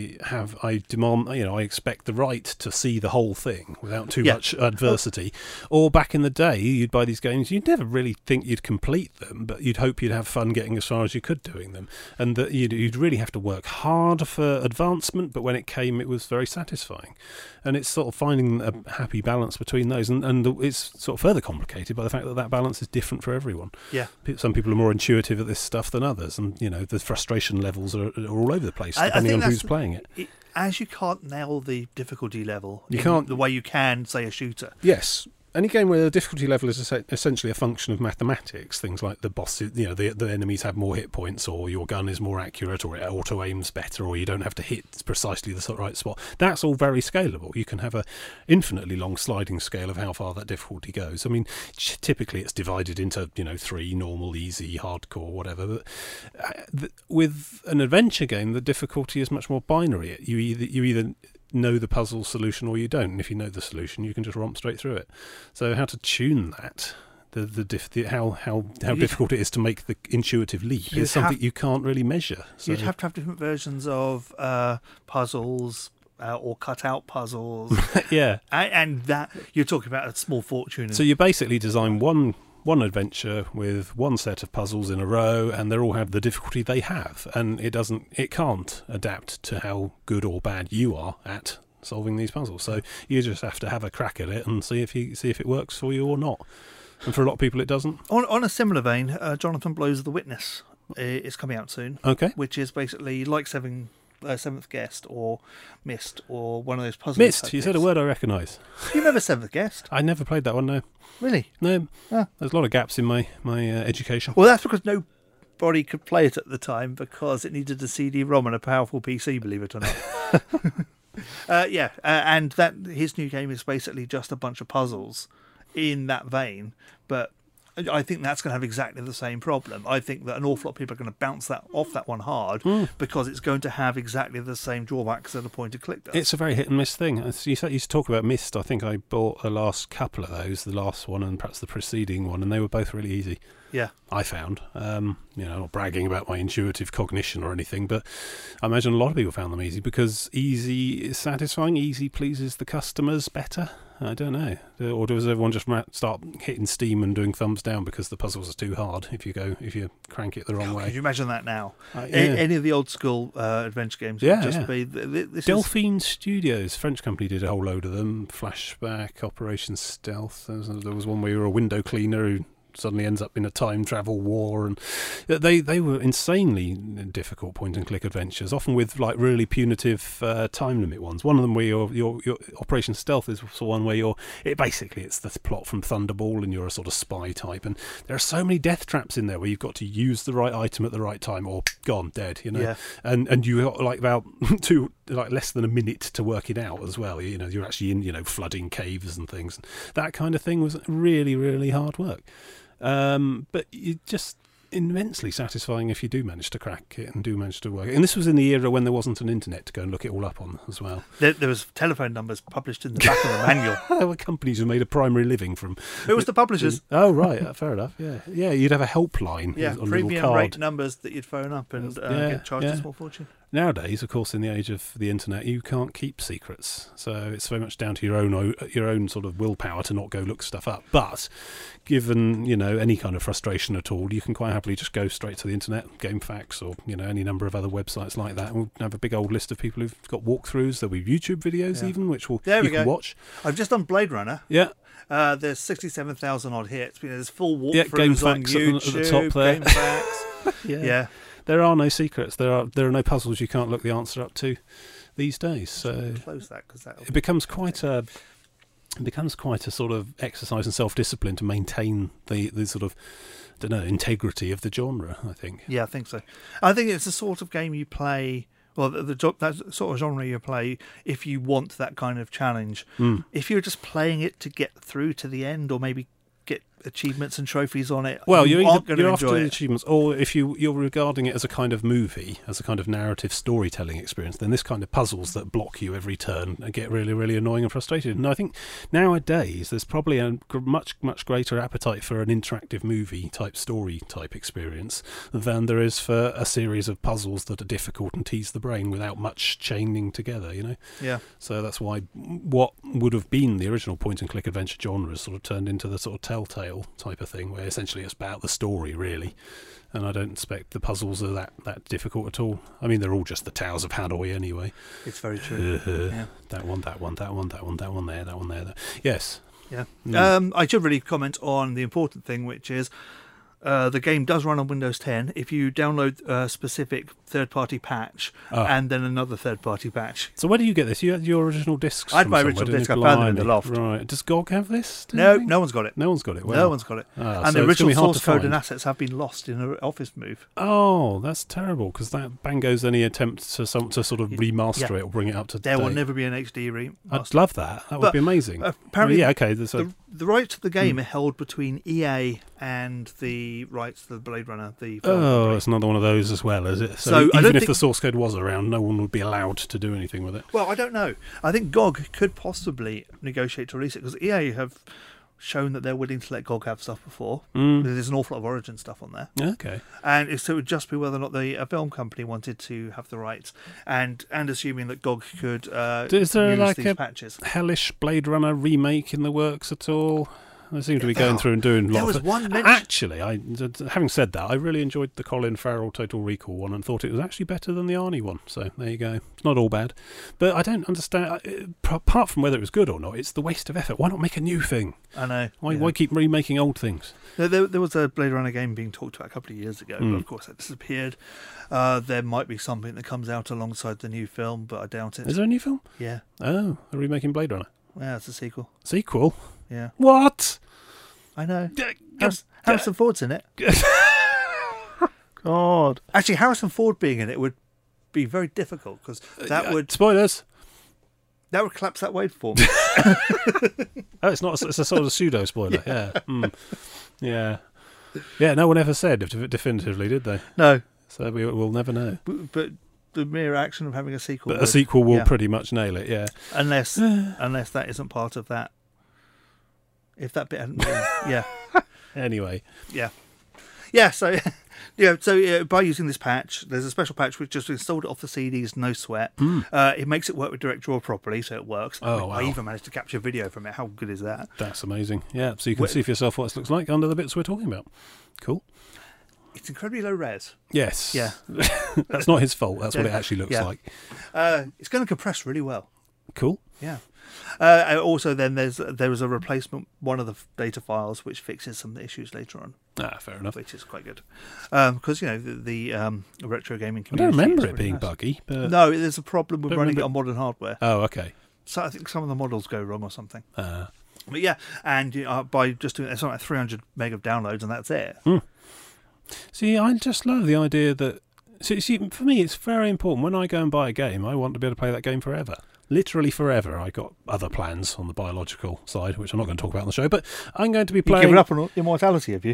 I demand, I expect the right to see the whole thing without too much adversity. Or back in the day, you'd buy these games, you'd never really think you'd complete complete them, but you'd hope you'd have fun getting as far as you could doing them, and that you'd really have to work hard for advancement, but when it came, it was very satisfying. And it's sort of finding a happy balance between those, and it's sort of further complicated by the fact that that balance is different for everyone. Yeah. Some people are more intuitive at this stuff than others, and the frustration levels are all over the place depending on who's playing it. As you can't nail the difficulty level, you can't the way you can, say, a shooter. Yes. Any game where the difficulty level is essentially a function of mathematics, things like the bosses, the enemies have more hit points, or your gun is more accurate, or it auto aims better, or you don't have to hit precisely the right spot. That's all very scalable. You can have a infinitely long sliding scale of how far that difficulty goes. I mean, typically it's divided into 3: normal, easy, hardcore, whatever. But with an adventure game, the difficulty is much more binary. You either know the puzzle solution or you don't, and if you know the solution, you can just romp straight through it. So how to tune that, how difficult it is to make the intuitive leap is something you can't really measure. So you'd have to have different versions of puzzles or cut out puzzles. Yeah, and that you're talking about a small fortune. So you basically design one adventure with one set of puzzles in a row, and they all have the difficulty they have, and it can't adapt to how good or bad you are at solving these puzzles. So you just have to have a crack at it and see if it works for you or not. And for a lot of people, it doesn't. On a similar vein, Jonathan Blow's The Witness is coming out soon. Okay, which is basically like Seventh Guest or Myst or one of those puzzles. Myst. You said a word I recognise. You remember Seventh Guest? I never played that one. No. Really? No. There's a lot of gaps in my education. Well, that's because nobody could play it at the time because it needed a CD-ROM and a powerful PC, believe it or not. And that his new game is basically just a bunch of puzzles in that vein, but I think that's going to have exactly the same problem. I think that an awful lot of people are going to bounce that off that one hard because it's going to have exactly the same drawbacks that a point-and-click does. It's a very hit-and-miss thing. You used to talk about Myst. I think I bought the last couple of those, the last one and perhaps the preceding one, and they were both really easy. Yeah, I found. Not bragging about my intuitive cognition or anything, but I imagine a lot of people found them easy because easy is satisfying. Easy pleases the customers better. I don't know. Or does everyone just start hitting Steam and doing thumbs down because the puzzles are too hard if you crank it the wrong way? Could you imagine that now? Yeah. Any of the old school adventure games would just be... Delphine Studios, French company, did a whole load of them. Flashback, Operation Stealth. There was one where you were a window cleaner who suddenly ends up in a time travel war, and they were insanely difficult point and click adventures, often with like really punitive time limit ones. One of them where your Operation Stealth is one where it's the plot from Thunderball and you're a sort of spy type, and there are so many death traps in there where you've got to use the right item at the right time or gone dead, Yeah. and you got like about less than a minute to work it out as well. You're actually in flooding caves and things. That kind of thing was really, really hard work. But you just immensely satisfying if you do manage to crack it and do manage to work it. And this was in the era when there wasn't an internet to go and look it all up on as well. There was telephone numbers published in the back of the manual. There were companies who made a primary living from... It was the publishers. Oh, right. Fair enough. Yeah, you'd have a helpline. Yeah, on premium a little card. Rate numbers that you'd phone up and get charged a small fortune. Nowadays, of course, in the age of the internet, you can't keep secrets, so it's very much down to your own sort of willpower to not go look stuff up. But given any kind of frustration at all, you can quite happily just go straight to the internet, GameFAQs, or any number of other websites like that. We'll have a big old list of people who've got walkthroughs. There'll be YouTube videos even, which you can watch. I've just done Blade Runner. Yeah. There's 67,000 odd hits. There's full walkthroughs on GameFAQs YouTube. at the top there. GameFAQs. Yeah. There are no secrets. There are no puzzles you can't look the answer up to these days. So close that because it becomes quite a sort of exercise in self-discipline to maintain the sort of integrity of the genre, I think. Yeah, I think so. I think it's the sort of game you play. Well, that sort of genre you play if you want that kind of challenge. If you're just playing it to get through to the end, or maybe get achievements and trophies on it, well, you're after the achievements, or if you're regarding it as a kind of movie, as a kind of narrative storytelling experience, then this kind of puzzles that block you every turn and get really, really annoying and frustrated. And I think nowadays there's probably a much, much greater appetite for an interactive movie type story type experience than there is for a series of puzzles that are difficult and tease the brain without much chaining together, Yeah. So that's why what would have been the original point and click adventure genre has sort of turned into the sort of Telltale Tale type of thing, where essentially it's about the story, really. And I don't expect the puzzles are that difficult at all. I mean, they're all just the Tales of Hanoi anyway. It's very true. Yeah. That one there. Yes. Yeah. I should really comment on the important thing, which is the game does run on Windows 10 if you download a specific third-party patch and then another third-party patch. So where do you get this? You had your original discs? I had my original disc. I found them in the loft. Right. Does GOG have this? No one's got it. No one's got it. Well, no one's got it. And so the original source code find. and assets have been lost in an office move. Oh, that's terrible, because that bango's any attempt to sort of remaster it or bring it up to date. There will never be an HD remaster. I'd love that. That would be amazing. Apparently, okay. The rights to the game are held between EA and the rights to the Blade Runner. It's another one of those as well, is it? So even if the source code was around, no one would be allowed to do anything with it. Well, I don't know. I think GOG could possibly negotiate to release it, because EA have shown that they're willing to let GOG have stuff before. There's an awful lot of Origin stuff on there. Okay. And so it would just be whether or not a film company wanted to have the rights, and assuming that GOG could is there use like these a patches. hellish Blade Runner remake in the works at all? I seem to be going through and doing There lots was of one mention. Actually, having said that, I really enjoyed the Colin Farrell Total Recall one and thought it was actually better than the Arnie one. So there you go. It's not all bad. But I don't understand, apart from whether it was good or not, it's the waste of effort. Why not make a new thing? I know. Why keep remaking old things? There was a Blade Runner game being talked about a couple of years ago, but of course that disappeared. There might be something that comes out alongside the new film, but I doubt it. Is there a new film? Yeah. Oh, they're remaking Blade Runner. Yeah, it's a sequel. Sequel? Yeah. What? I know. Harrison Ford's in it. God. Actually, Harrison Ford being in it would be very difficult, because that would spoilers. That would collapse that waveform. Oh, it's not. It's a sort of pseudo spoiler. Yeah. Yeah. No one ever said definitively, did they? No. So we'll never know. But the mere action of having a sequel. But a sequel will pretty much nail it. Yeah. Unless that isn't part of that. If that bit hadn't been, yeah. Anyway. Yeah. Yeah, so So by using this patch, there's a special patch which just installed it off the CDs, no sweat. It makes it work with DirectDraw properly, so it works. Oh, wow. I even managed to capture video from it. How good is that? That's amazing. Yeah, so you can see for yourself what it looks like under the bits we're talking about. Cool. It's incredibly low res. Yes. Yeah. That's not his fault. That's what it actually looks like. It's going to compress really well. Cool. Yeah. Also, then there was a replacement, one of the data files, which fixes some issues later on. Fair enough. Which is quite good. Because, the retro gaming community... I don't remember it really being nice. Buggy. But No, there's a problem with running it on modern hardware. Oh, okay. So I think some of the models go wrong or something. But yeah, and by just doing it's like 300 meg of downloads, and that's it. See, I just love the idea that... See, for me, it's very important. When I go and buy a game, I want to be able to play that game forever. Literally forever. I got other plans on the biological side, which I'm not going to talk about on the show, but I'm going to be playing... You've given up on immortality, have you?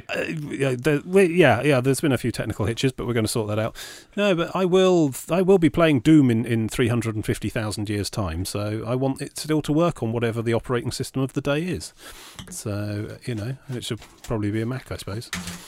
Yeah, there's been a few technical hitches, but we're going to sort that out. No, but I will be playing Doom in 350,000 years' time, so I want it still to work on whatever the operating system of the day is. So, it should probably be a Mac, I suppose.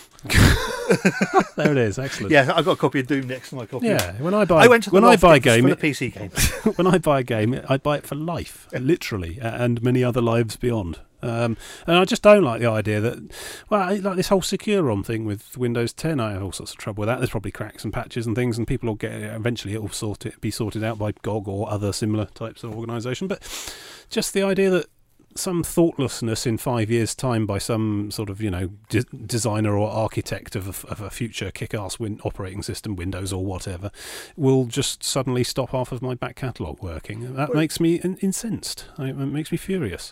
There it is, excellent. Yeah, I've got a copy of Doom next to my copy. Yeah, when I buy a game for the PC game. When I buy a game, I buy it for life, literally, and many other lives beyond. And I just don't like the idea that, like this whole Secure ROM thing with Windows 10, I have all sorts of trouble with that. There's probably cracks and patches and things, and people will get it. Eventually it will be sorted out by GOG or other similar types of organisation. But just the idea that some thoughtlessness in 5 years' time by some sort of, designer or architect of a future kick-ass operating system, Windows or whatever, will just suddenly stop half of my back catalogue working. That makes me incensed. It makes me furious.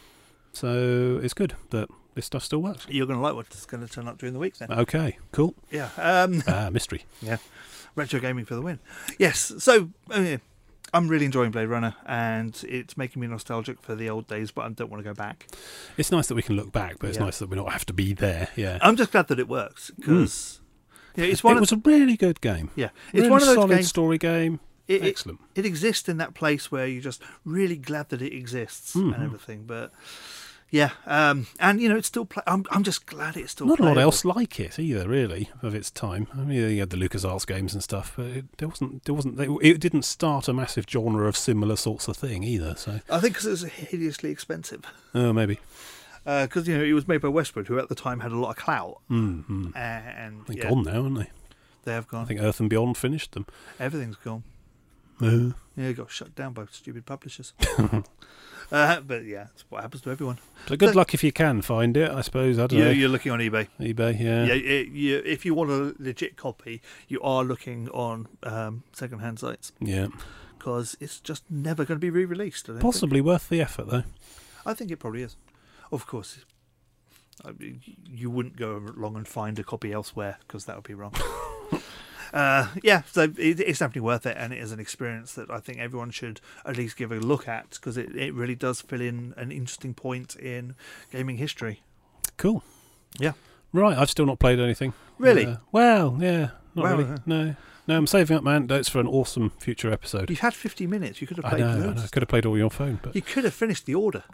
So it's good that this stuff still works. You're going to like what's going to turn up during the week then. Okay, cool. Yeah. Mystery. Yeah. Retro gaming for the win. Yes. So... I'm really enjoying Blade Runner, and it's making me nostalgic for the old days, but I don't want to go back. It's nice that we can look back, but it's nice that we don't have to be there. Yeah, I'm just glad that it works, because it was a really good game. Yeah, it's really one of those solid games, story game. Excellent. It exists in that place where you're just really glad that it exists and everything, but... Yeah, and it's still. I'm just glad it's still. Not playable. a lot else like it either, really, of its time. I mean, you had the LucasArts games and stuff, but it didn't start a massive genre of similar sorts of thing either. So I think because it was hideously expensive. Oh, maybe. because it was made by Westwood, who at the time had a lot of clout. Mm-hmm. And They're gone now, aren't they? They have I gone. think Earth and Beyond finished them. Everything's gone. Yeah, it got shut down by stupid publishers. But yeah, that's what happens to everyone. So good luck if you can find it, I suppose. I don't know. You're looking on eBay. eBay, yeah. If you want a legit copy, you are looking on second-hand sites. Yeah. Because it's just never going to be re-released. Possibly worth the effort, though. I think it probably is. Of course, you wouldn't go along and find a copy elsewhere because that would be wrong. So it's definitely worth it, and it is an experience that I think everyone should at least give a look at because it really does fill in an interesting point in gaming history. Cool. Yeah. Right, I've still not played anything. Really? Not really. No, I'm saving up my anecdotes for an awesome future episode. You've had 50 minutes. You could have played I know. I could have played all on your phone. But You could have finished the order.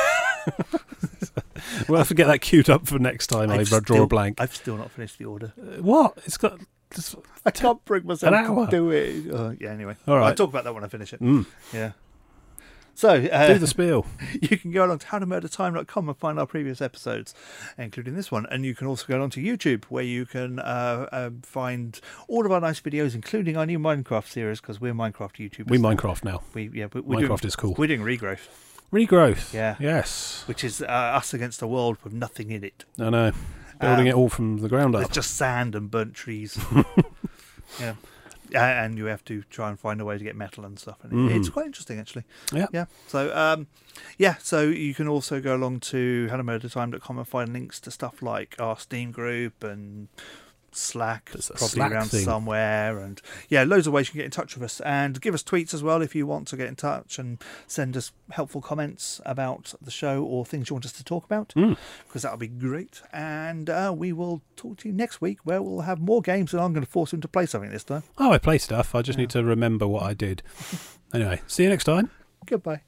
we'll have to get that queued up for next time I draw a blank. I've still not finished the order. What? It's got... I can't bring myself an hour. to do it. Anyway. All right. I'll talk about that when I finish it. Mm. Yeah. So, do the spiel. You can go along to howtomurdertime.com and find our previous episodes, including this one. And you can also go along to YouTube, where you can find all of our nice videos, including our new Minecraft series, because we're Minecraft YouTubers. We Minecraft now. Minecraft is cool. We're doing Regrowth. Regrowth. Yeah. Yes. Which is us against a world with nothing in it. I know. Building it all from the ground up. It's just sand and burnt trees. Yeah. And you have to try and find a way to get metal and stuff. And it's quite interesting, actually. Yeah. Yeah. So, so you can also go along to howtomurdertime.com and find links to stuff like our Steam group and Slack, probably Slack around thing. somewhere. And loads of ways you can get in touch with us. And give us tweets as well if you want to get in touch and send us helpful comments about the show or things you want us to talk about, because that'll be great. And we will talk to you next week, where we'll have more games, and I'm going to force him to play something this time. Oh, I play stuff. I just need to remember what I did. Anyway, see you next time. Goodbye.